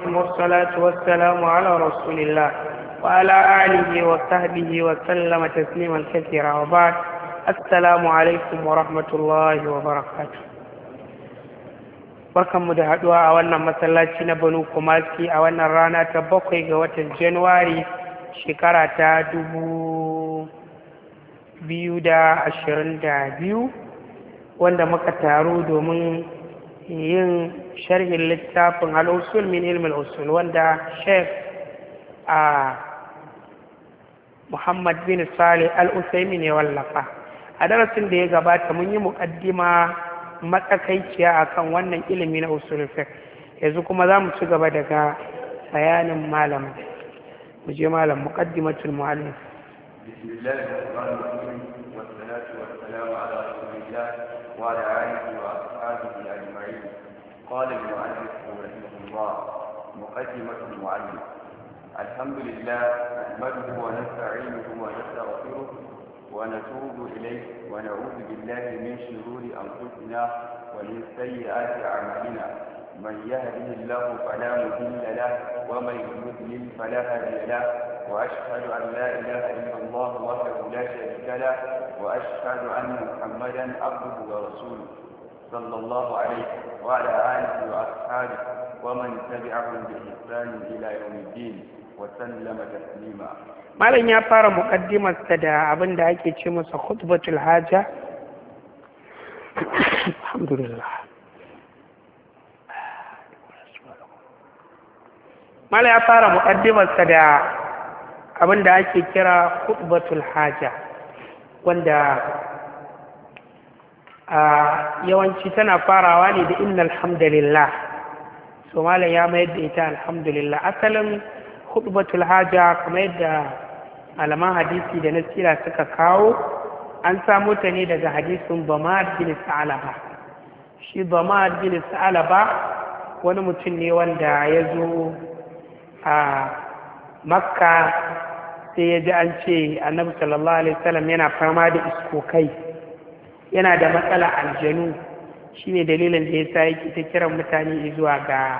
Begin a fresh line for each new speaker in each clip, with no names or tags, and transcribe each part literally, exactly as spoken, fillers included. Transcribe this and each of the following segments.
والصلاة والسلام على رسول الله وعلى آله وصحبه وسلم تسليما كثيرا وبعد. السلام عليكم ورحمة الله وبركاته. barkanmu da haduwa a wannan masallaci na Banu Kumasi a wannan rana ta bakwai ga watan Januwari shekara ta dubu biyu da ashirin da biyu, wanda muka taru domin yin sharhin littafin al-usul min ilmi al-usul wanda Sheikh a Muhammad bin Salih al-Utsaimin ya wallafa. A darasin da ya gabata mun yi muqaddima matsakaiciya akan wannan ilimi na usul fiqh. Yanzu kuma za mu ci gaba daga bayanin malam. Mu je malam, muqaddimatul muallif.
Bismillahir rahmanir rahim, wassalatu wassalamu ala rasulillah wa ala alihi wa ashabihi ajma'in. Qala al-muallif rahimahullah, muqaddimatul muallif. Alhamdulillah, nahmaduhu wa nasta'inuhu wa nastaghfiruh ونتوب إليه ونعوذ بالله من شرور أنفسنا ومن سيئات أعمالنا. من يهده الله فلا مضل له ومن يضلل فلا هادي له، وأشهد أن لا إله إلا الله وحده لا شريك له، وأشهد أن محمدا عبده ورسوله صلى الله عليه وعلى آله وأصحابه ومن تبعهم بإحسان إلى يوم الدين وسلم تسليما.
malam ya fara muƙaddimarsa da abin da ake ce masa khutbatul haja. Alhamdulillah. Malam ya fara muƙaddimarsa da abin da ake kira khutbatul haja, wanda a yawanci tana farawa ne da innal hamdalillah. So malam ya mayar da ita alhamdulillah. Asalin khutbatul haja kamar yadda malaman hadisi da nasira suka kawo, an samu ta ne daga hadisin Bamad bin Sa'alaba. Shi Bamad bin Sa'alaba wani mutum ne wanda ya zo a Makka, sai ya ji an ce Annabi sallallahu alaihi wasallam yana fama da iskokai, yana da matsala aljanu. Shine dalilin da yasa yake ta kiran mutane zuwa ga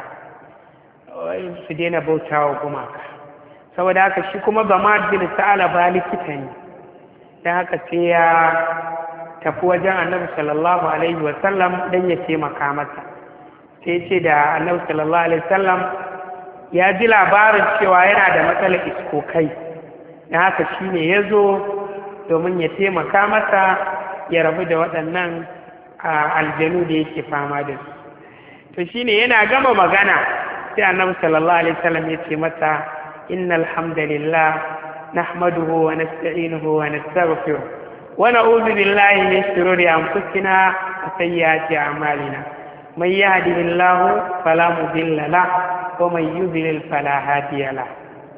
su daina bautawa gumaka. Saboda haka shi kuma Bamad bin Sa'alaba likita ne, don haka sai ya tafi wajen Annabi sallallahu alaihi wasallam don ya taimaka masa. Sai ce da Annabi sallallahu alaihi wasallam ya ji labarin cewa yana da matsalar iskokai, don haka shi ne ya zo domin ya taimaka masa ya rabu da waɗannan aljanu da yake fama da su. To shi ne yana gama magana sai Annabi sallallahu alaihi wasallam ya ce masa innal hamdalillah nahmaduhu wa nasta'inuhu wa nastaghfiruh wa na'udhu billahi min shururi anfusina wa sayyiati a'malina. Man yahdihillahu fala mudilla lahu wa man yudlil fala hadiya lahu.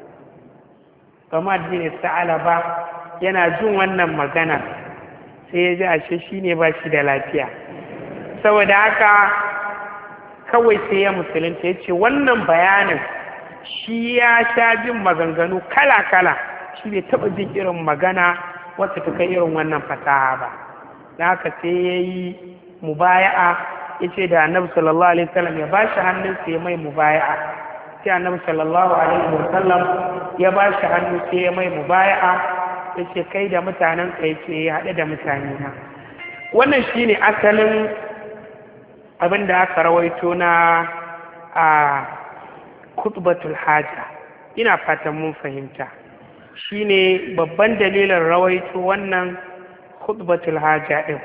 Kamar din Sa'alaba yana jin wannan magana sai ya ji ashe shine ba shi da lafiya. Saboda haka kawai sai ya musulunta, ya ce wannan bayanin shi ya sha jin maganganu kala-kala, shi bai taɓa jin irin magana wacce ta kai irin wannan fasaha ba. Da haka sai ya yi mubaya'a, ya ce da Annabi sallallahu alaihi wasallam ya ba shi hannunsa ya mai mubaya'a. Sai Annabi sallallahu alaihi wasallam ya ba shi hannu sai ya mai mubaya'a, ya ce kai da mutanen ka, ya ce ya haɗe da mutane na. Wannan shi ne asalin abin da aka rawaito na a khutbatul haja. Ina fatan mun fahimta. Shine babban dalilin rawaito wannan khutbatul haja din.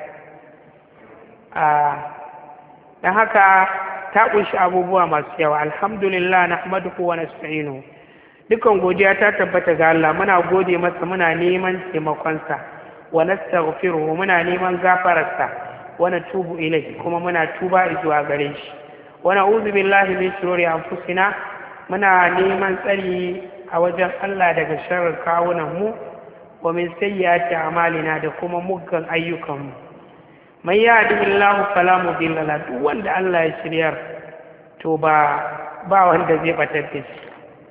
A dan haka ta kunshi abubuwa masu yawa. Alhamdulillah nahmaduhu wa nasta'inu. Dukan godiya ta tabbata ga Allah, muna gode masa, muna neman taimakonsa, wa nastaghfiruhu, muna neman gafararsa, wa natubu ilayhi, kuma muna tuba zuwa gare shi. Wa na'udhu billahi min shururi anfusina, muna neman tsari a wajen Allah daga sharrin kawunan mu, wa min sayyiati a'malina, da kuma muggan ayyukan mu. Man yahdihillahu fala mudilla lahu, duk wanda Allah ya shiryar to ba ba wanda zai batar da shi.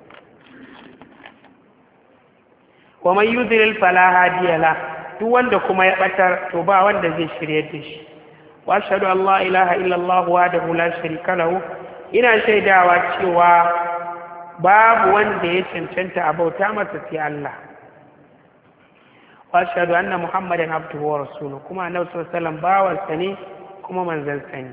Wa man yudlil fala hadiya lahu, duk wanda kuma ya batar to ba wanda zai shiryar da shi. وأشهد أن لا إله إلا الله وحده لا شريك له ina shaidawa cewa babu wanda ya cancanta a bauta masa sai Allah wa ashhadu anna muhammadan abduhu wa rasuluhu kuma annabi sallallahu alaihi wasallam bawansa ne kuma manzansa ne.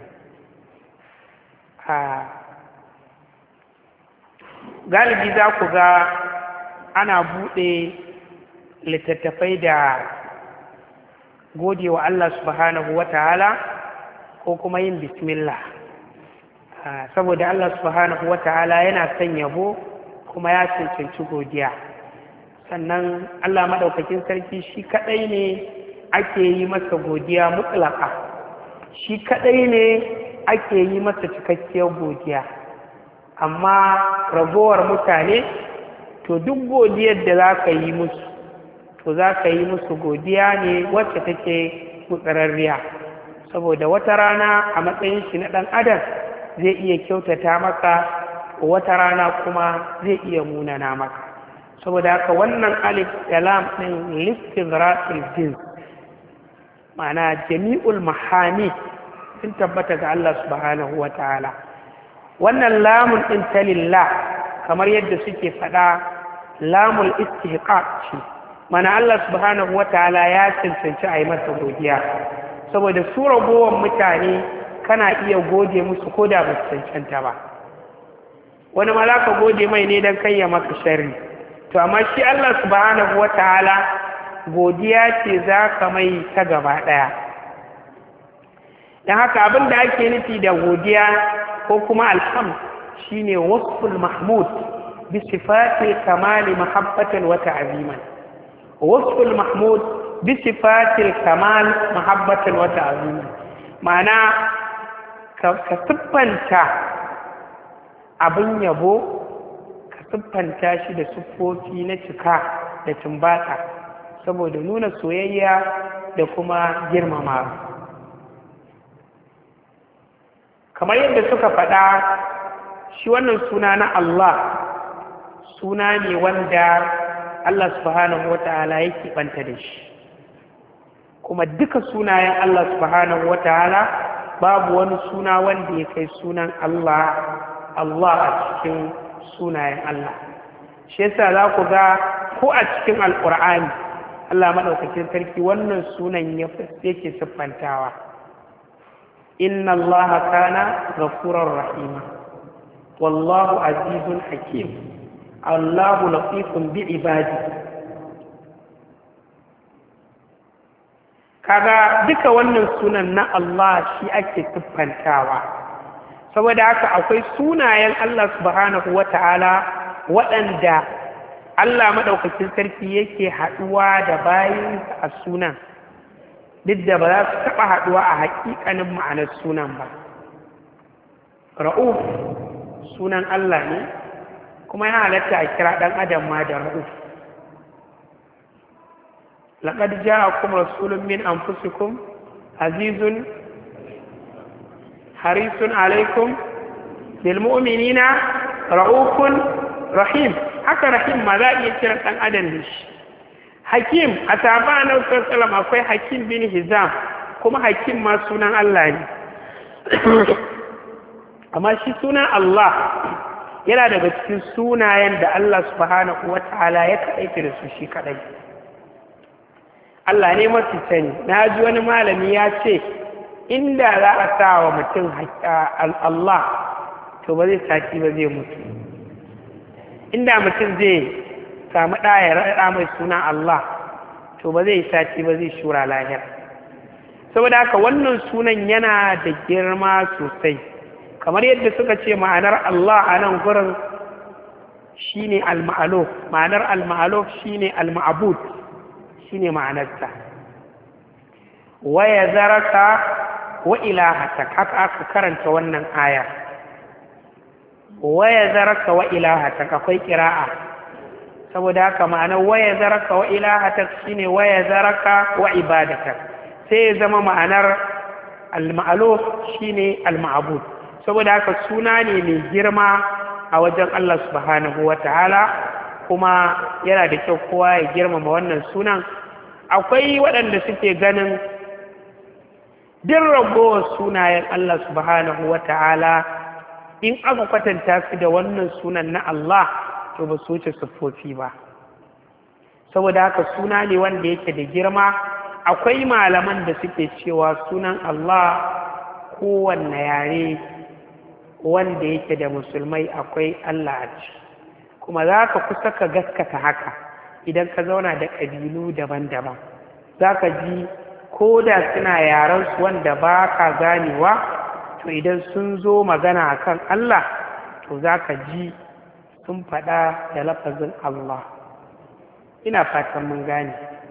Galibi za ku ga ana buɗe littattafai da gode wa Allah subhanahu wa ta'ala ko kuma yin bismillah, saboda Allah subhanahu wa ta'ala yana son yabo kuma ya cancanci godiya. Sannan Allah maɗaukakin sarki shi kaɗai ne ake yi masa godiya mutlaka, shi kaɗai ne ake yi masa cikakkiyar godiya. Amma ragowar mutane to duk godiyar da za ka yi musu to za ka yi musu godiya ne wacce take gutsararriya, saboda wata rana a matsayin shi na ɗan adam zai iya kyautata maka, wata rana kuma zai iya munana maka. Saboda haka wannan alif da lam ɗin listighraqil jins, ma'ana jami'ul mahani sun tabbata ga Allah subhanahu wa ta'ala. Wannan lamun ɗin ta lillah kamar yadda suke faɗa lamul istihqaq ce, mana Allah subhanahu wa ta'ala ya cancanci a yi masa godiya, saboda su ragowar mutane kana iya gode musu ko da ba su cancanta ba. Wani ma za ka gode mai ne don kai ya maka sharri, to amma shi Allah subhanahu wa ta'ala godiya ce za ka mai ta gaba ɗaya. Don haka abin da ake nufi da godiya ko kuma alhamd shine wasful mahmud bi sifati kamali mahabbatan wa ta'ziman. Wasful mahmud bi sifati kamal mahabbatan wa ta'ziman, ma'ana ka siffanta abin yabo, ka siffanta shi da siffofi na cika da tumbatsa saboda nuna soyayya da kuma girmama. Kamar yadda suka faɗa, shi wannan suna na Allah suna ne wanda Allah subhanahu wata'ala yake banta da shi, kuma duka sunayen Allah subhanahu wata'ala babu wani suna wanda ya kai sunan Allah Allah a cikin sunayen Allah. Shi yasa za ku ga ko a cikin Alƙur'ani Allah maɗaukakin sarki wannan sunan yake siffantawa, inna Allah kana ghafurar rahima wallahu azizun hakim Allahu latifun bi ibadi. Kaga duka wannan sunan na Allah shi ake siffantawa, saboda haka akwai sunayen Allah subhanahu wata'ala waɗanda Allah maɗaukakin sarki yake haɗuwa da bayansa a sunan, duk da ba za su taɓa haɗuwa a haƙiƙanin ma'anar sunan ba. Ra'uf sunan Allah ne, kuma ya halatta a kira ɗan adam ma da ra'uf. Laƙad ja'akum rasulun min anfusikum azizun harisun alaikum bil mu'minina ra'ufun rahim. Haka rahim ma za a iya kira ɗan adam da shi. Hakim a sahaba na sallallahu akwai Hakim bin Hizam, kuma Hakim ma sunan Allah ne. Amma shi sunan Allah yana daga cikin sunayen da Allah subhanahu wata'ala ya kaɗaita da su shi kaɗai. Allah ne mafi sani. Na ji wani malami ya ce inda za a sa wa mutum Allah to ba zai sati ba zai mutu. Inda mutum zai samu ɗaya raɗa mai suna Allah to ba zai sati ba zai shura lahira. Saboda haka wannan sunan yana da girma sosai, kamar yadda suka ce ma'anar Allah a nan gurin shine al-ma'aluf, ma'anar al-ma'aluf shine al-ma'bud, shine ma'anarsa. Wa yazaraka wa ilahatak, haka aka karanta wannan aya. Wa yazaraka wa ilahatak akwai qira'a, saboda haka ma'anar wa yazaraka wa ilahatak shine wa yazaraka wa ibadatak, sai ya zama ma'anar al-ma'aluf shine al-ma'bud. Saboda haka suna ne mai girma a wajen Allah subhanahu wa ta'ala, kuma yana da kyau kowa ya girmama wannan sunan. Akwai waɗanda suke ganin din ragowar sunayen Allah subhanahu wa ta'ala in aka kwatanta su da wannan sunan na Allah to ba su wuce siffofi ba. Saboda haka suna ne wanda yake da girma. Akwai malaman da suke cewa sunan Allah kowanne yare wanda yake da musulmai akwai Allah a ci, kuma za ka kusa ka gaskata haka idan ka zauna da ƙabilu daban-daban. Za ka ji ko da suna yarensu wanda ba ka ganewa, to idan sun zo magana akan Allah to za ka ji sun faɗa da lafazin Allah. Ina fatan mun gane.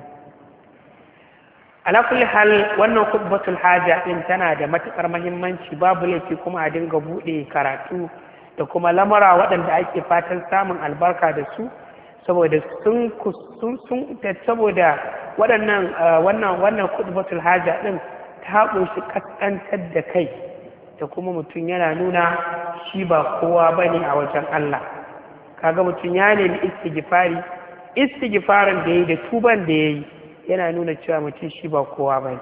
Ala kulli hal, wannan khutbatul haja din tana da matukar muhimmanci, babu laifi kuma a dinga bude karatu da kuma lamara waɗanda ake fatan samun albarka da su, saboda sun sun sun saboda waɗannan wannan wannan khutbatul haja din ta kunshi kaskantar da kai da kuma mutum yana nuna shi ba kowa bane a wajen Allah. Kaga mutum ya nemi istighfari, istighfarin da yayi da tuban da yayi yana nuna cewa mutum shi ba kowa ba.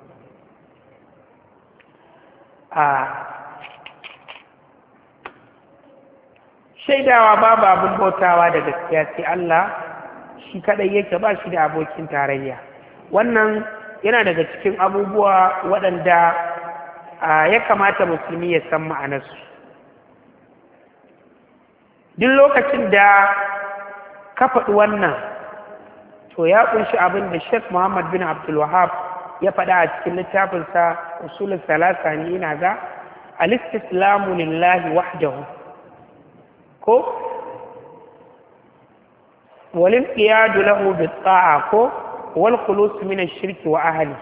A shaidawa babu abin bautawa da gaskiya sai Allah shi kadai yake, ba shi da abokin tarayya. Wannan yana daga cikin abubuwa waɗanda ya kamata musulmi ya san ma'anarsu. Duk lokacin da ka faɗi wannan, to ya kunshi abin da Sheikh Muhammad bin Abdul Wahhab ya faɗa a cikin littafinsa Usulul Salasa ne, ina ga al-istislamu lillahi wahdahu ko wal inqiyadu lahu bit-ta'a ko wal khulus min ash-shirki wa ahli.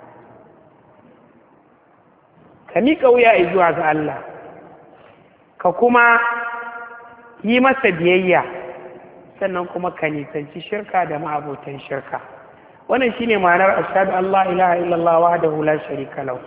Ka miƙa wuya zuwa ga Allah, ka kuma yi masa biyayya, sannan kuma ka nisanci shirka da ma'abotan shirka. Wannan shine ma'anar ashhadu an la ilaha illallah wahdahu la sharika lahu.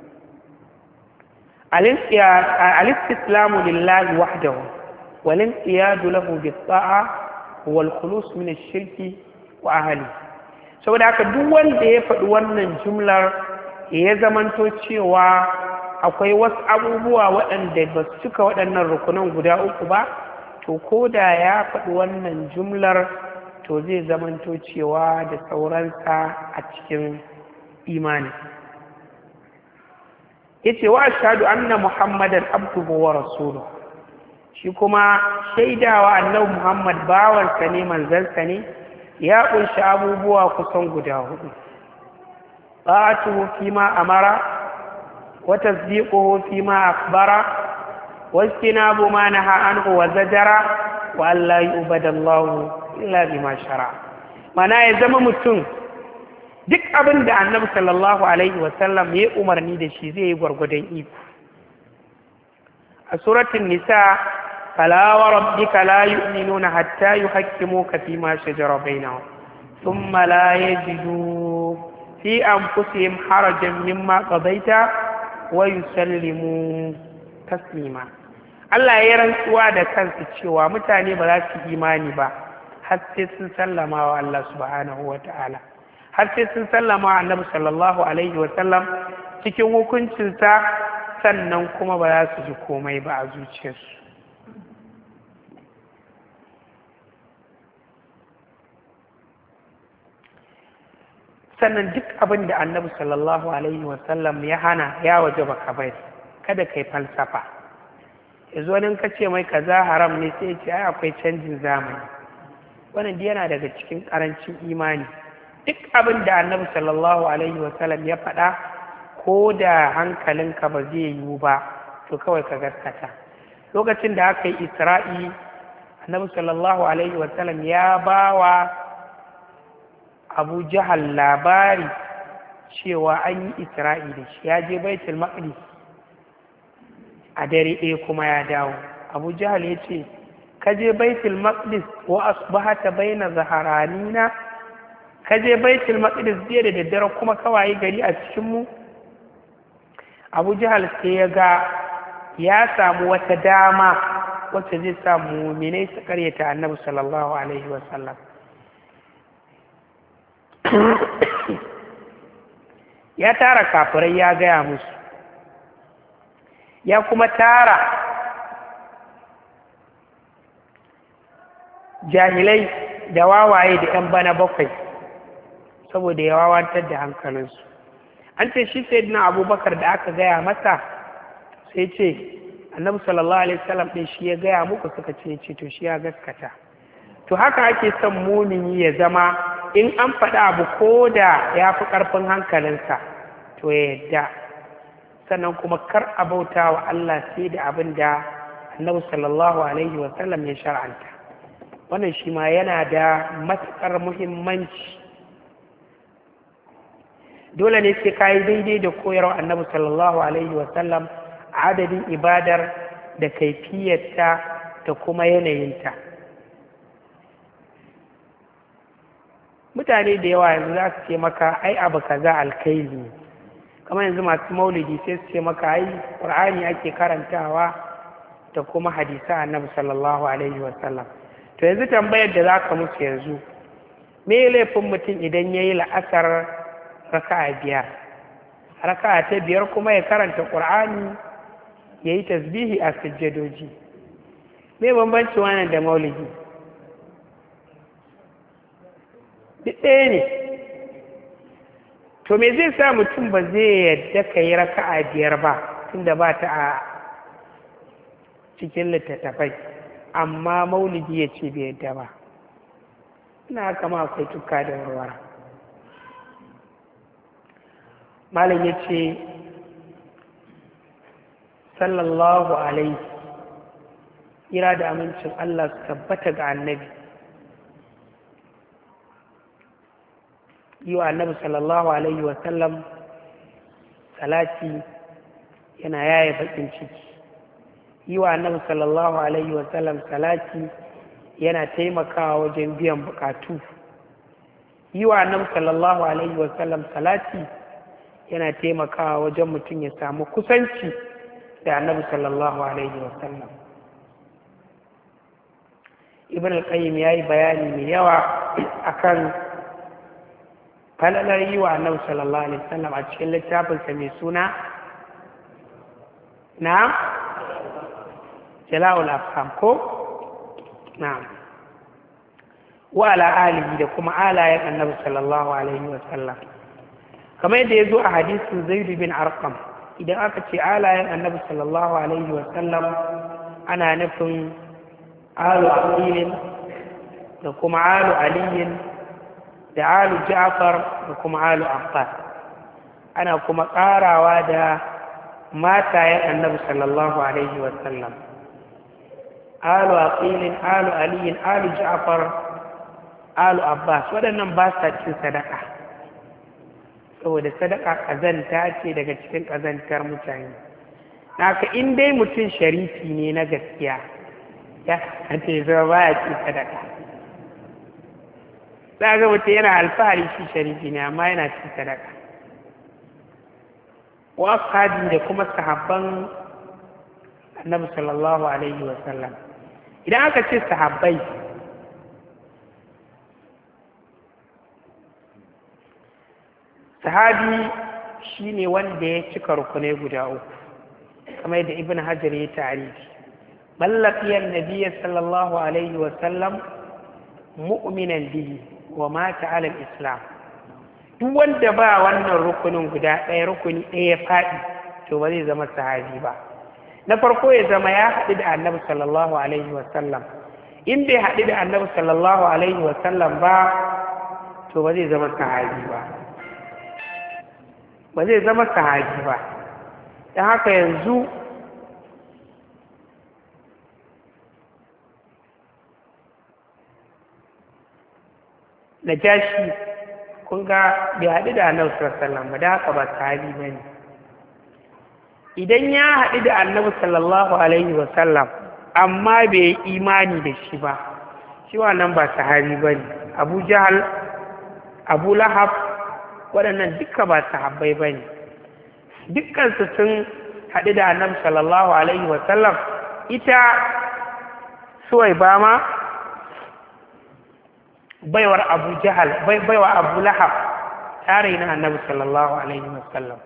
Al-istislamu lillahi wahdahu wal inqiyadu lahu bis-ta'a wal khulus min ash-shirki wa ahli. Saboda haka duk wanda ya faɗi wannan jumlar ya zamanto cewa akwai wasu abubuwa waɗanda ba su cika waɗannan rukunan guda uku ba, to ko da ya faɗi wannan jumlar to zai zamanto cewa da sauransa a cikin imani. Yace wa ashhadu anna muhammadan abduhu wa rasuluhu, shi kuma shaidawa annabi Muhammad bawansa ne manzansa ne ya kunshi abubuwa kusan guda hudu. Ta'atuhu fima amara wa tasdiquhu fima akhbara واجتناب ما نهى عنه وزجر وأن لا يعبد الله إلا بما شرع. mana ya zama mutum duk abin da annabi sallallahu alaihi wasallam ya umarni da shi zai yi gwargwadon iko. A suratul nisa, fala wa rabbika la yu'minuna hatta yuhakkimuka fi ma shajara bainahum thumma la yajidu fi anfusihim harajan mimma qadaita wa yusallimu taslima. Allah ya rantsuwa da kansa cewa mutane ba za su imani ba har sai sun sallama wa Allah subhanahu wa ta'ala, har sai sun sallama wa annabi sallallahu alaihi wa sallam cikin hukuncinsa, sannan kuma ba za su ji komai ba a zuciyarsu. Sannan duk abin da annabi sallallahu alaihi wa sallam ya hana ya waje baka bari, kada kai falsafa. Yanzu wani ka ce mai kaza haram ne sai ce ai akwai canjin zamani. Wannan yana daga cikin karancin imani. Duk abin da annabi sallallahu alaihi wasallam ya faɗa, ko da hankalinka ba zai yiwu ba, to kawai ka gaskata. Lokacin da aka yi Isra'i, annabi sallallahu alaihi wasallam ya ba wa Abu Jahal labari cewa an yi Isra'i da shi, ya je Baitul Maqdis a dare ɗaya kuma ya dawo. Abu Jahal ya ce, ka je Baitul Maqdis wa asbahata baina zaharanina, ka je Baitul Maqdis jiya da daddare kuma kawai gari a cikin mu. Abu Jahal sai ya ga ya samu wata dama wacce zai samu mu'minai su karyata Annabi sallallahu alaihi wa sallam. Ya tara kafirai ya gaya musu, ya kuma tara jahilai da wawaye da ‘yan bana bakwai saboda ya wawantar da hankalinsu. An ce shi sai dina abubakar da aka gaya masa sai ce annabi sallallahu alaihi wasallam ɗin shi ya gaya muku, suka ce ce to shi ya gaskata. To haka ake son mumini ya zama in an faɗa abu ko da ya fi ƙarfin hankalinsa to ya yadda, sannan kuma kar a bauta wa Allah sai da abin da annabi sallallahu alaihi wasallam ya shar'anta. Wannan shi ma yana da matuƙar muhimmanci. Dole ne sai ka yi daidai da koyarwa annabi sallallahu alaihi wasallam a adadin ibadar da kaifiyarta da kuma yanayinta. Mutane da yawa yanzu za su ce maka ai abu kaza alkaili ne, kamar yanzu masu maulidi sai su ce maka ai ƙur'ani ake karantawa da kuma hadisa annabi sallallahu alaihi wasallam. To yanzu tambayar da za ka musu yanzu, me laifin mutum idan ya yi la'asar raka'a biyar, raka'a ta biyar kuma ya karanta ƙur'ani ya yi tasbihi a sujjadoji? Me bambanci wannan da maulidi? Duk ɗaya ne. To me zai sa mutum ba zai yadda ka yi raka'a biyar ba tunda ba ta a cikin littattafai, amma maulidi ya ce bai yadda ba? Ina kama akwai tukka da warwara. Malam ya ce sallallahu alaihi, kira da amincin Allah su tabbata ga annabi. Yi wa annabi sallallahu alaihi wasallam salati yana yaya bakin ciki. Yi wa annabi sallallahu alaihi wasallam salati yana taimakawa wajen biyan bukatu. Yi wa annabi sallallahu alaihi wasallam salati yana taimakawa wajen mutum ya samu kusanci da annabi sallallahu alaihi wasallam. Ibn al-Qayyim yayi bayani mai yawa akan falalar yi wa annabi sallallahu alaihi wasallam a cikin littafinsa mai suna na Jala'ul Afham ko na'am, wa ala alihi da kuma alayen annabi sallallahu alaihi wasallam. Kamar yadda ya zo a hadisin Zaid bin Arqam, idan aka ce alayen annabi sallallahu alaihi wasallam ana nufin alu aqilin da kuma alu aliyin da alu ja'far da kuma alu abbas. Ana kuma ƙarawa da matayen annabi sallallahu alaihi wasallam, alu aqilin, alu aliyin, alu ja'far, alu abbas. Waɗannan ba sa cin sadaka, saboda sadaka ƙazanta ce daga cikin ƙazantar mutane. Naka in dai mutum sharifi ne na gaskiya, ya kace zama ba ya cin sadaka. Za ga mutum yana alfahari shi sharifi ne amma yana cin sadaka. Wa ashabi da kuma sahabban annabi sallallahu alaihi wa sallam. Idan aka ce sahabbai, sahabi shine wanda ya cika rukunai guda uku, kamar yadda Ibn Hajar ya tarihi. Mallakiyar Nabiya sallallahu alaihi wa sallam mu'minan bihi wa mata alal islam. Duk wanda ba wannan rukunin guda ɗaya, rukuni ɗaya ya faɗi, to ba zai zama sahabi ba. Na farko ya zama ya haɗu da annabi sallallahu alaihi wasallam. In bai haɗu da annabi sallallahu alaihi wasallam ba, to ba zai zama sahabi ba. Ba zai zama sahabi ba. Don haka yanzu Najashi kun ga bai haɗu da annabi sallallahu alaihi wasallam ba, da haka ba sahabi ba ne. Idan ya haɗu da annabi sallallahu alaihi wasallam amma bai yi imani da shi ba, shi wannan ba sahabi ba ne. Abu Jahal, Abu Lahab, waɗannan duka ba sahabbai ba ne. Dukkansu sun haɗu da annabi sallallahu alaihi wasallam. Ita Suwaiba ma baiwar Abu Jahal, baiwa Abu Lahab, tare na annabi sallallahu alaihi wasallam.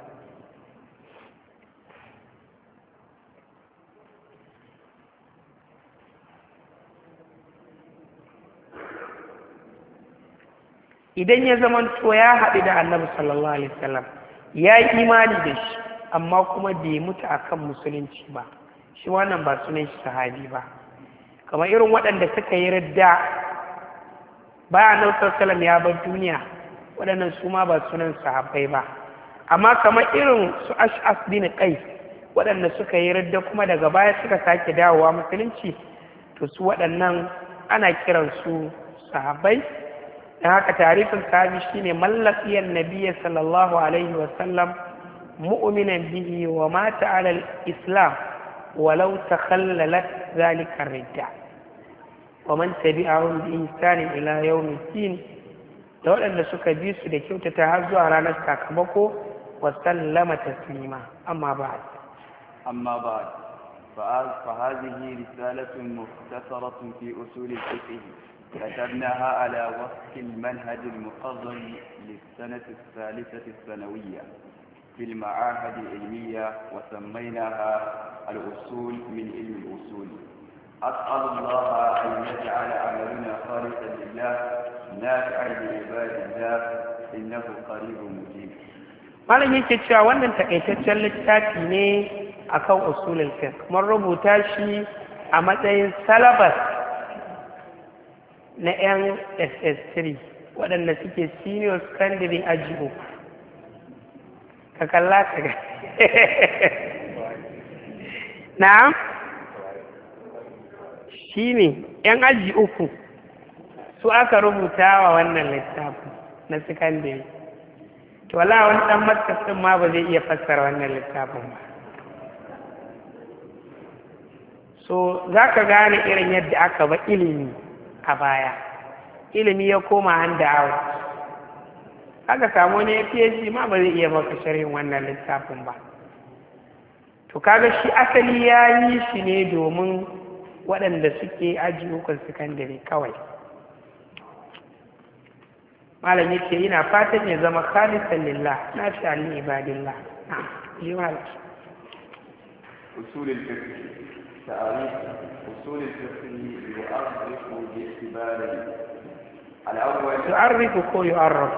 idan ya zama to ya haɗu da annabi sallallahu alaihi wasallam ya yi imani da shi amma kuma bai mutu akan musulunci ba, shi wannan ba sunan shi sahabi ba. kamar irin waɗanda suka yi ridda bayan annabi sallallahu alaihi wasallam ya bar duniya, waɗannan su ma ba sunan sahabbai ba. amma kamar irin su Ash'as bin Qais waɗanda suka yi ridda kuma daga baya suka sake dawowa musulunci, to su waɗannan ana kiransu sahabbai. dan haka tarifin sahabi shine mallakiyan nabiyyi sallallahu alaihi wasallam mu'minan bihi wa mata ala al-islam walau takhallalat zalika ridda wa man tabi'ahum bi ihsan ila yawm al-din, da waɗanda suka bi su da kyautata har zuwa ranar sakamako, wa sallama taslima. amma ba'd
amma ba'd فهذه رسالة مختصرة في أصول الفقه كتبناها على وفق المنهج المقرر للسنة الثالثة الثانوية في المعاهد العلمية، وسميناها الأصول من علم الأصول. أسأل الله أن يجعل عملنا خالصا لله نافعا لعباد الله إنه قريب مجيب.
malam yake cewa wannan takaitaccen littafi ne akan usulul fiqh, mun rubuta shi a matsayin syllabus na yan S S three waɗanda suke senior secondary aji uku. ka kalla ka ga na'am shine yan aji uku su aka rubuta wa wannan littafin na secondary. to wala wani dan matsasin ma ba zai iya fassara wannan littafin ba. so za ka gane irin yadda aka ba ilimi a baya, ilimi ya koma hand out. aka samu wani ya PhD ma ba zai iya maka sharhin wannan littafin ba. to kaga shi asali ya yi shi ne domin waɗanda suke aji ukun sakandare kawai. malam yake yana fatan ya zama khalisan lillah na fi alin ibadillah.
أصول الفقه تعريف أصول الفقه يعرف باعتبارين. الأول
يعرف كو يعرف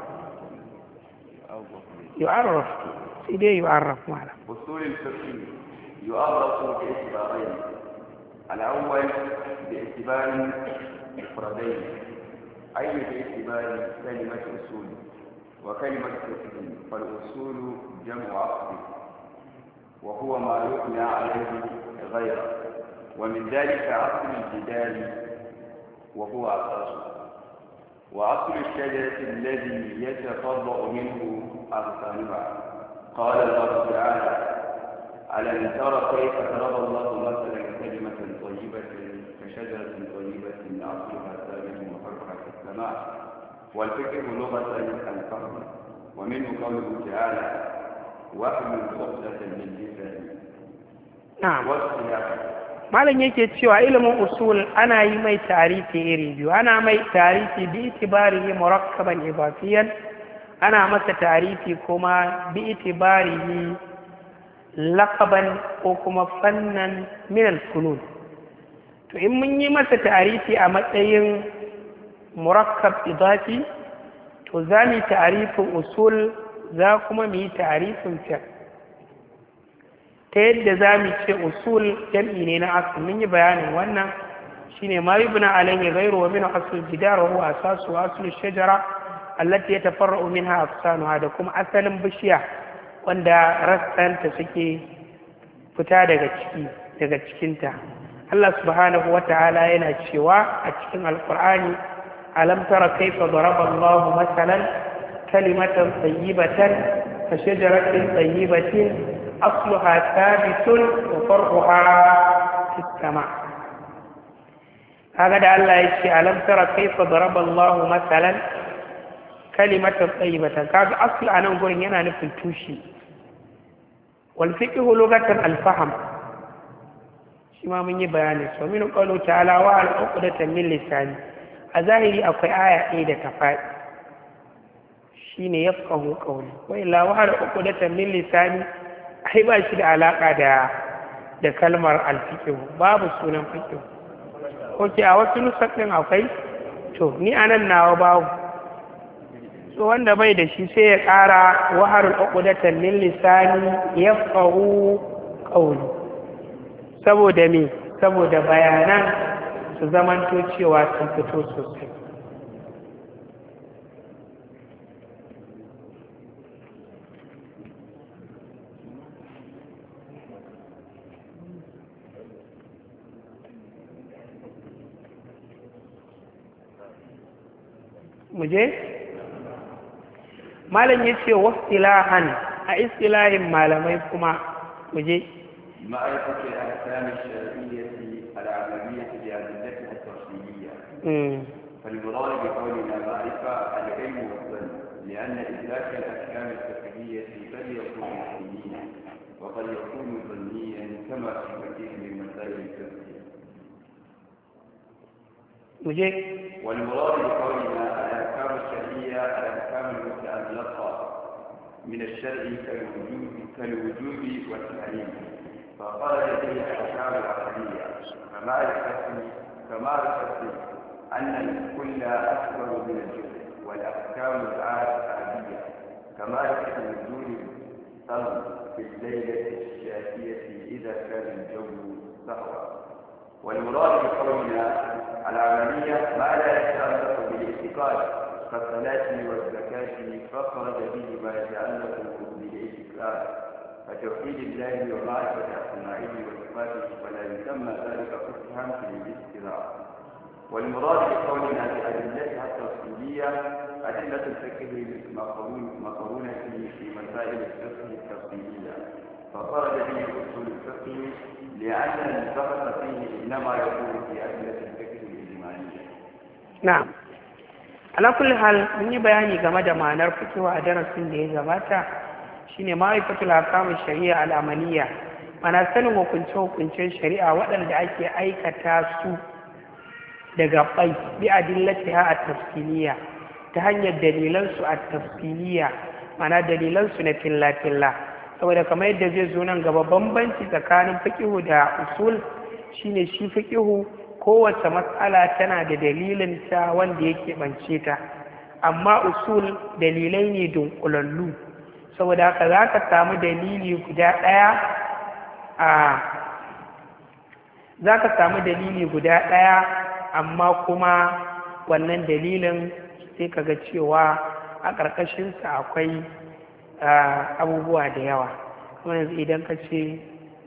يعرف سيدي يعرف معنا.
أصول الفقه يعرف باعتبارين. الأول باعتبار مفردين، أي باعتبار كلمة أصول وكلمة فقه، فالأصول جمع عقد وهو ما يبنى عليه غيره، ومن ذلك أصل الجدال وهو أساسه، وأصل الشجرة الذي يتفرع منه أغصانها. قال الله تعالى: ألم تر كيف ضرب الله مثلا كلمة طيبة كشجرة طيبة أصلها ثابت وفرعها في السماء. والفقه لغة الفهم، ومنه قوله تعالى: واحمل عقدة من لساني.
نعم. malam yake cewa ilimin usul ana yi mai tarihi iri biyu. ana mai tarihi bi itibarihi murakkaban idafiyan, ana masa tarihi kuma bi itibarihi laqaban ko kuma fannan min al-funun. to in mun yi masa tarihi a matsayin murakkab idafi, to za mu yi tarifin usul, za kuma mu yi tarifin fiqh. ta yadda za mu ce usul jam'i ne na asl, mun yi bayanin wannan shine ma yubna alayhi ghayru wa min asl jidar wa huwa asasu wa aslu shajara allati yatafarra'u minha aqsanuha, da kuma asalin bishiya wanda rassanta suke fita daga ciki daga cikinta. Allah subhanahu wa ta'ala yana cewa a cikin alqur'ani: alam tara kayfa daraba Allahu masalan kalimatan tayyibatan ka shajaratin tayyibatin أصلها ثابت وفرعها في السماء. هذا الله يشي: ألم ترى كيف ضرب الله مثلا كلمة طيبة. كذا أصل أنا أقول هنا نفل توشي. والفقه لغة الفهم، شما من يبيانه. ومن قوله تعالى: وعلى عقدة من لساني. أظاهري أقوى آية إيدة تفاي shine yafqahu qawli, wa illa wa'ala uqdatan min lisani ai ba shi da alaka da da kalmar alfiqh, babu sunan fiqh. oke a wasu nusakin akwai, to ni anan nawa babu. so wanda bai da shi sai ya ƙara waharul uqdatan lil lisani yafqahu qawli saboda me saboda bayanan su zamanto cewa sun fito sosai. muje malam yace wastilahan a istilahin malamai kuma muje
معرفة الأحكام الشرعية العملية بأدلتها التفصيلية. فالمراد بقولنا معرفة العلم والظن، لأن إدراك الأحكام الفقهية قد يكون علميا وقد يكون ظنيا كما في كثير من مسائل الفقه. والمراد بقولنا الأحكام الشرعية الأحكام المتعلقة من الشرع كالوجوب كالوجوب والتحريم، فخرج به الأحكام العقلية كمعرفة كمعرفة أن الكل أكبر من الجزء، والأحكام العادية كمعرفة نزول القمر في الليلة الشاتية إذا كان الجو سهوا. والمراد بقولنا العملية ما لا يتعلق بالاعتقاد كالصلاة والزكاة، فخرج به ما يتعلق بالاعتقاد فتوحيد الله ومعرفة أسمائه وصفاته، ولا يسمى ذلك فقها في الاستقراء. والمراد بقولنا بأدلتها التفصيلية أدلة الفقه مقرونة في مسائل الفقه التفصيلية، فخرج به أصول الفقه لأن البحث فيه إنما يكون في أدلة الفقه الإجمالية.
نعم. على كل حال من يبياني game da ma'anar fiqh a darasin da ya gabata shine ma'rifatul ahkam shari'a al'amaliya, mana sanin hukunce hukuncen shari'a waɗanda ake aikata su daga bai bi adillatiha at-tafsiliya ta hanyar dalilan su at-tafsiliya, mana dalilan su na filla filla. saboda kamar yadda zai zo nan gaba bambanci tsakanin fiqh da usul shine shi fiqh kowace matsala tana da dalilin ta wanda yake bance ta, amma usul dalilai ne dunkulallu. saboda haka za ka samu dalili guda ɗaya a za ka samu dalili guda ɗaya amma kuma wannan dalilin sai ka ga cewa a ƙarƙashinsa akwai abubuwa da yawa. kuma yanzu idan ka ce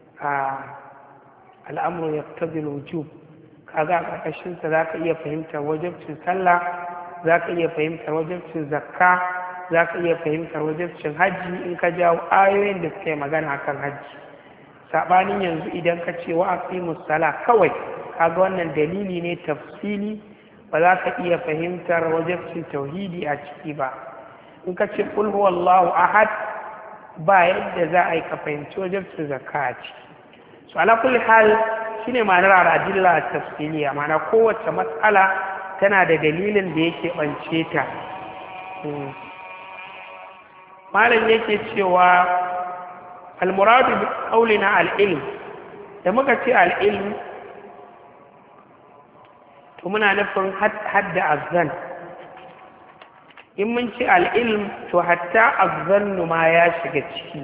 al'amuru ya tabi wujub, kaga a ƙarƙashinsa za ka iya fahimtar wajibcin sallah, za ka iya fahimtar wajibcin zakka, za ka iya fahimtar wajibcin hajji in ka jawo ayoyin da suka yi magana kan hajji. saɓanin yanzu idan ka ce wa aqimus sala kawai, kaga wannan dalili ne tafsili, ba za ka iya fahimtar wajibcin tauhidi a ciki ba. in ka ce qul huwallahu ahad, ba yadda za a yi ka fahimci wajibcin zakka a ciki. so ala kulli hal shine ma'anar al-adilla tafsiliya, ma'ana kowace matsala tana da dalilin da yake bance ta. malam yake cewa al-muradu bi qawlina al-ilm, da muka ce al-ilm to muna nufin hadda azzan. in mun ce al-ilm to hatta azzan ma ya shiga ciki.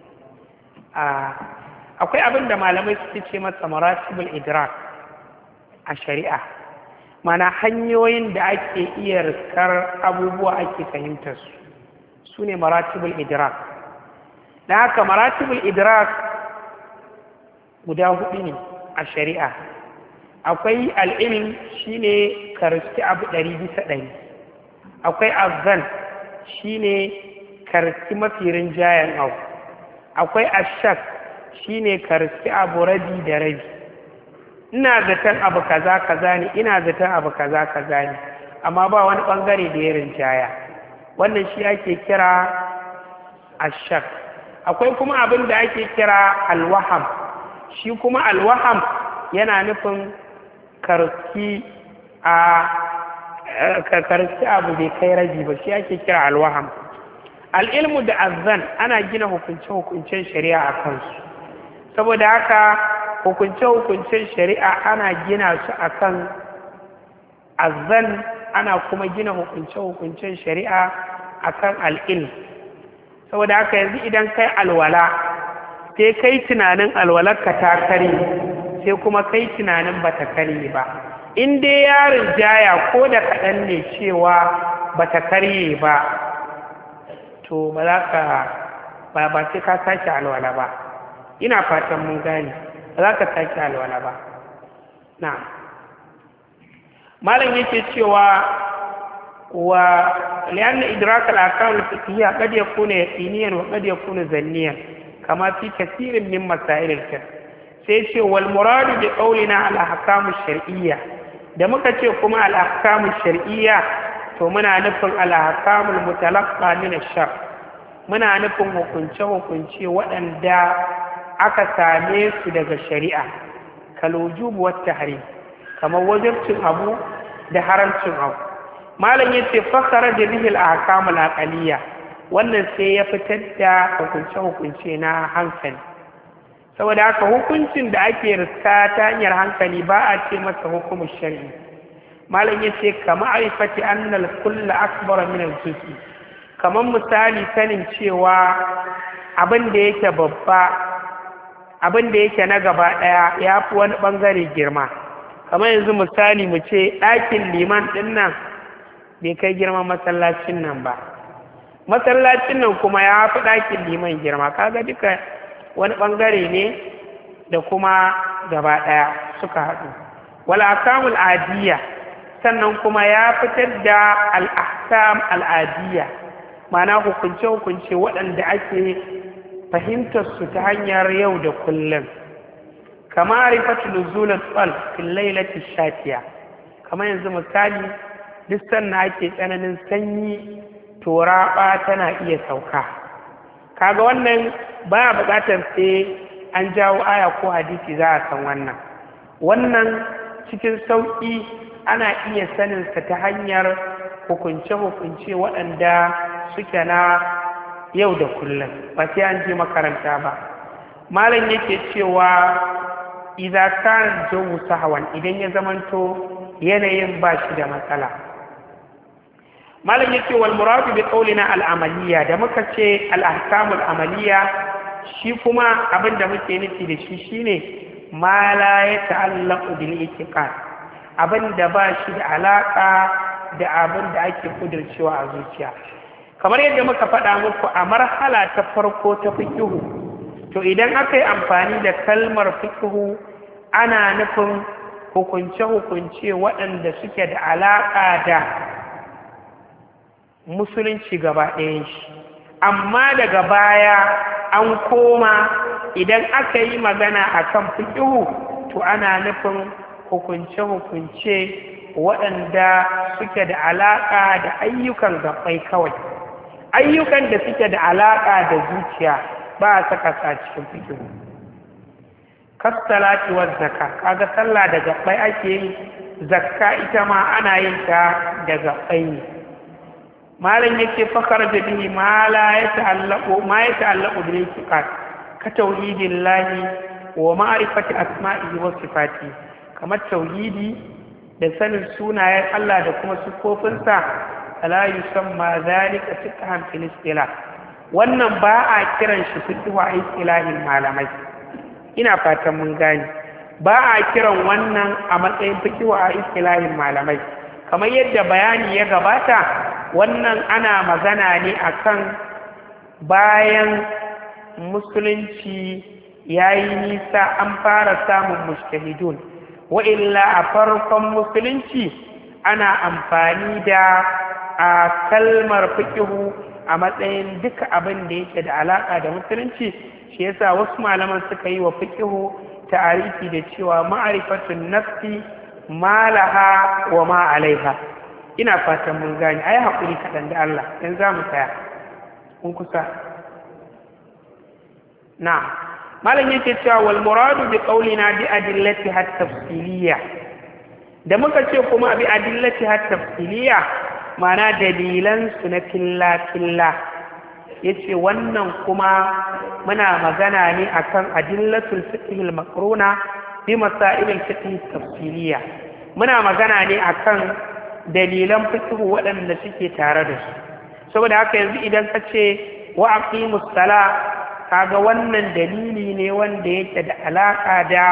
akwai abin da malamai suke ce masa maratibul idrak a shari'a, mana hanyoyin da ake iya riskar abubuwa ake fahimtar su su ne maratibul idrak. da haka maratibul idrak guda hudu ne a shari'a. akwai al'ilm shine ka riski abu ɗari bisa ɗari, akwai azzan shine ka riski mafi rinjayen abu, akwai ashak shine ka riski abu rabi da rabi. ina zaton abu kaza kaza ne, ina zaton abu kaza kaza ne, amma ba wani bangare da ya rinjaya. wannan shi ake kira ashak. akwai kuma abin da ake kira alwaham. shi kuma alwaham yana nufin karki a karki abu bai kai rabi ba, shi ake kira alwaham. al'ilmu da azzan ana gina hukunce-hukuncen shari'a a kansu, saboda haka hukunce-hukuncen shari'a ana gina su akan azzan, ana kuma gina hukunce-hukuncen shari'a akan al'ilm. Saboda haka yanzu idan kai alwala sai kai tunanin alwalarka ta kare sai kuma kai tunanin bata kare ba, in dai yarin jaya ko da kaɗan ne cewa bata kare ba, to ba za ka ba ba sai ka sake alwala ba. Ina fatan mun gane, ba za ka sake alwala ba. na malam yake cewa wa lian idrak al-ahkam al-fiqhiyya qad yakuna yaqiniyan wa qad yakuna zanniyan kama fi kathirin min masail al-fiqh. sai ce wal muradu bi qawlina al-ahkam ash-shar'iyya, da muka ce kuma al-ahkam ash-shar'iyya to muna nufin al-ahkam al-mutalaqqa min ash-shar', muna nufin hukunce hukunce waɗanda aka same su daga shari'a, kal wujub wa tahrim, kamar wajibcin abu da haramcin abu. malam yace fakara da bihi al-ahkam al-aqliyya, wannan sai ya fitar da hukunce hukunce na hankali. saboda haka hukuncin da ake riska ta hanyar hankali ba a ce masa hukumin shari'i. malam yace kama arifati anna al-kull akbar min al-juz'i, kamar misali sanin cewa abin da yake babba, abin da yake na gaba daya ya fi wani bangare girma. kamar yanzu misali mu ce ɗakin liman ɗin nan bai kai girman masallacin nan ba, masallacin nan kuma ya fi ɗakin liman girma, kaga duka wani ɓangare ne da kuma gaba ɗaya suka haɗu. wal ahkamul adiyya, sannan kuma ya fitar da al ahkam al adiyya, ma'ana hukunce hukunce waɗanda ake fahimtar su ta hanyar yau da kullum, kama rifatu nuzulul qal fil lailati shatiya, kamar yanzu misali duk sannan ake tsananin sanyi to raɓa tana iya sauka. kaga wannan baya buƙatar sai an jawo aya ko hadisi za a san wannan. wannan cikin sauƙi ana iya saninsa ta hanyar hukunce-hukunce waɗanda suke na yau da kullum, ba sai an je makaranta ba. malam yake cewa idza kana jawu sahwan, idan ya zamanto yanayin ba shi da matsala. malam yake wal muradu bi qawlina al amaliya, da muka ce al ahkam al amaliya, shi kuma abin da muke nufi da shi shine ma la ya ta'allaqu bil itiqad, abin da ba shi da alaka da abin da ake kudircewa a zuciya. kamar yadda muka faɗa muku a marhala ta farko ta fiqhu, to idan aka yi amfani da kalmar fiqhu ana nufin hukunce-hukunce waɗanda suke da alaƙa da musulunci gaba ɗayan shi. amma daga baya an koma idan aka yi magana a kan fiƙihu to ana nufin hukunce-hukunce waɗanda suke da alaƙa da ayyukan gaɓai kawai. ayyukan da suke da alaƙa da zuciya ba a saka sa cikin fiƙihu. kastalati wa zakka, kaga sallah da gaɓai ake yi, zakka ita ma ana yin ta da gaɓai ne. malam yake fakar da bihi ma la ya ta'allaqu ma ya ta'allaqu bil itiqad ka tauhidillahi wa ma'rifati asma'ihi wa sifati, kamar tauhidi da sanin sunayen Allah da kuma sifofinsa. la yusamma zalika fiqhan fil istilah, wannan ba a kiran shi fiqhu a istilahin malamai. ina fatan mun gane, ba a kiran wannan a matsayin fiqhu a istilahin malamai. kamar yadda bayani ya gabata, wannan ana magana ne akan bayan musulunci ya yi nisa an fara samun mujtahidun, wa illa a farkon musulunci ana amfani da a kalmar fiqhu a matsayin duka abin da yake da alaka da musulunci. shi yasa wasu malaman suka yi wa fiqhu ta'arifi da cewa ma'rifatun nafsi ma laha wa ma alaiha. ina fatan mun gane, ai hakuri kaɗan da Allah, yanzu za mu tsaya kun kusa. na malam yake cewa wal muradu bi qawlina bi adillati hat tafsiliyya, da muka ce kuma bi adillati hat tafsiliyya ma'ana dalilan su na filla filla. yace wannan kuma muna magana ne akan adillatul fiqh al maqruna bi masail al fiqh tafsiliyya, muna magana ne akan dalilan fiqh waɗanda suke tare da su. saboda haka yanzu idan ka ce wa aqimus sala kaga wannan dalili ne wanda yake da alaka da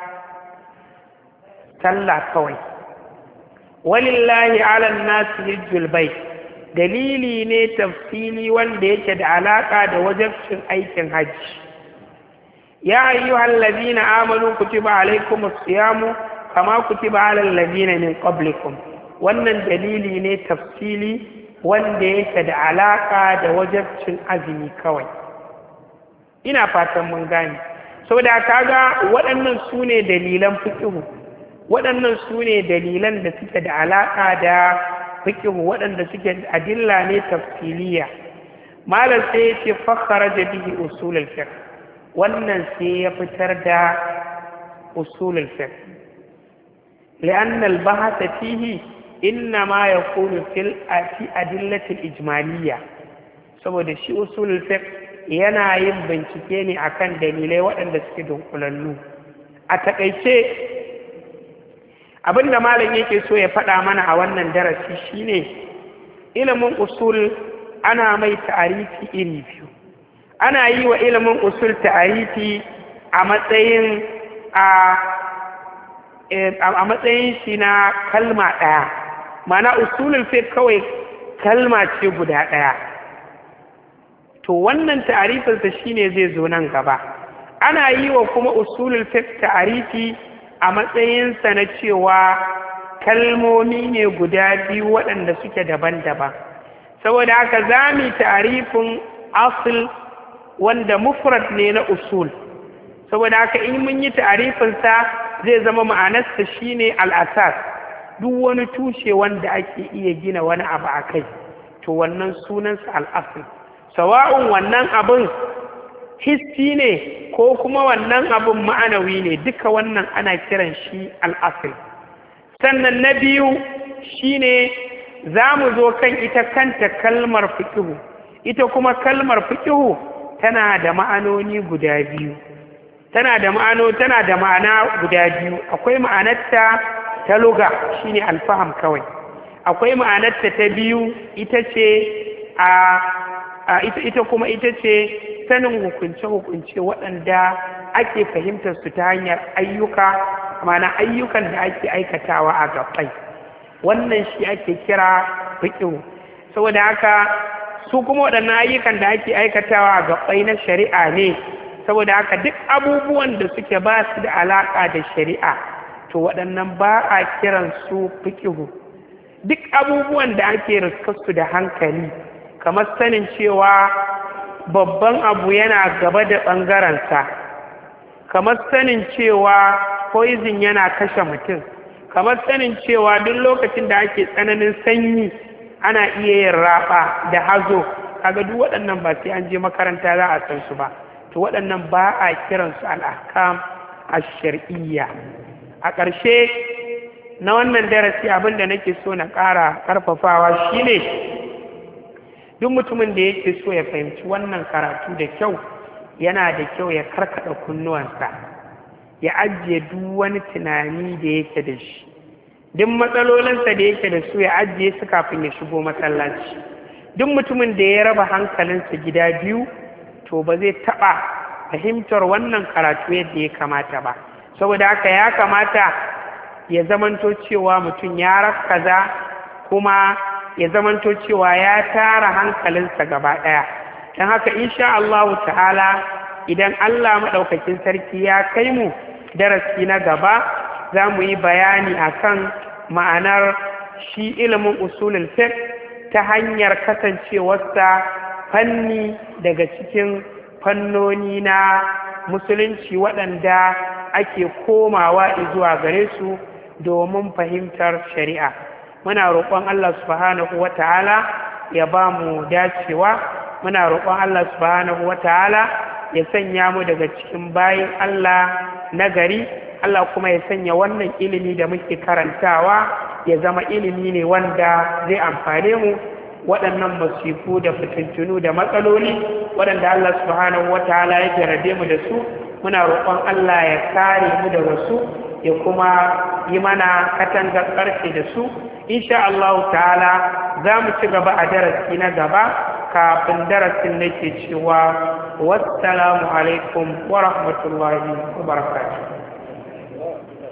sallah kawai. Walillahi ala nasi hijjul bait dalili ne tafsili wanda yake da alaka da wajibcin aikin hajji. Ya ayyuhal ladina amanu kutiba alaykumus siyamu kama kutiba alal ladina min qablikum. Wannan dalili ne tafsili wanda yake da alaka da wajibcin azumi kawai. Ina fatan mun gane. Saboda kaga waɗannan su ne dalilan fiqh. Waɗannan su ne dalilan da suke da alaƙa da fiqh, waɗanda suke adilla ne tafsiliya. Malam sai ya ce fakhara da bihi usulul fiqh. Wannan sai ya fitar da usulul fiqh. Li'anna al-bahth fihi innama yakunu fil fi adillati al-ijmaliyya. Saboda shi usulul fiqh yana yin bincike ne akan dalilai waɗanda suke dunkulallu. A takaice abinda malam yake so ya faɗa mana a wannan darasi shine ilimin usul ana mai ta'arifi iri biyu. Ana yi wa ilimin usul ta'arifi a matsayin a a matsayin shi na kalma ɗaya. Mana usulul fiqh kawai kalma ce guda ɗaya. To wannan ta'arifinsa shine zai zo nan gaba. Ana yi wa kuma usulul fiqh ta'arifi a matsayinsa na cewa kalmomi ne guda biyu waɗanda suke daban-daban. Saboda haka za mu ta'arifin asl wanda mufrad ne na usul. Saboda haka in mun yi ta'arifinsa zai zama ma'anarsa shine al-asas, duk wani tushe wanda ake iya gina wani abu a kai, to wannan sunansa al-asl. Sawa'un wannan abin hissi ne ko kuma wannan abin ma'anawi ne, duka wannan ana kiran shi al'asir. Sannan na biyu shi ne za mu zo kan ita kanta kalmar fiƙihu. Ita kuma kalmar fiƙihu tana da ma'anoni guda biyu. Tana da ma'ano tana da ma'ana guda biyu. Akwai ma'anarta ta luga shi ne alfaham kawai. Akwai ma'anarta ta biyu ita ce a ita, ita kuma ita ce sanin hukunce-hukunce waɗanda ake fahimtar su ta hanyar ayyuka, mana ayyukan da ake aikatawa a gabai. Wannan shi ake kira fiqh. Saboda haka su kuma waɗannan ayyukan da ake aikatawa a gabai na shari'a ne. Saboda haka duk abubuwan da suke ba su da alaƙa da shari'a, to waɗannan ba a kiran su fiqh. Duk abubuwan da ake riskar su da hankali, kamar sanin cewa babban abu yana gaba da ɓangarensa, kamar sanin cewa poison yana kashe mutum, kamar sanin cewa duk lokacin da ake tsananin sanyi ana iya yin raɓa da hazo, kaga duk waɗannan ba sai an je makaranta za a san su ba. To waɗannan ba a kiransu al'ahkam ash-shar'iyya. A ƙarshe na wannan darasi abin da nake so na ƙara ƙarfafawa shine duk mutumin da yake so ya fahimci wannan karatu da kyau, yana da kyau ya karkada kunnuwansa, ya ajiye duk wani tunani da yake da shi, duk matsalolinsa da yake da su ya ajiye su kafin ya shigo masallaci. Duk mutumin da ya raba hankalinsa gida biyu, to ba zai taɓa fahimtar wannan karatu yadda ya kamata ba. Saboda haka ya kamata ya zamanto cewa mutum ya rakaza, kuma ya zamanto cewa ya tara hankalinsa gaba ɗaya. Don haka insha Allah ta'ala idan Allah maɗaukakin sarki ya kai mu darasi na gaba, za mu yi bayani akan ma'anar shi ilimin usulul fiqh ta hanyar kasancewarsa fanni daga cikin fannoni na musulunci waɗanda ake komawa zuwa gare su domin fahimtar shari'a. Muna roƙon Allah subhanahu wa ta'ala ya ba mu dacewa, muna roƙon Allah subhanahu wa ta'ala ya sanya mu daga cikin bayin Allah na gari. Allah kuma ya sanya wannan ilimi da muke karantawa ya zama ilimi ne wanda zai amfane mu. Waɗannan masifu da fitintunu da matsaloli waɗanda Allah subhanahu wa ta'ala ya jarabe mu da su, muna roƙon Allah ya kare mu da wasu, ya kuma yi mana katangar ƙarfe da su, insha Allah ta'ala za mu ci gaba a darasi na gaba. Kafin darasin nake cewa wassalamu alaikum wa rahmatullahi wa barakatuh.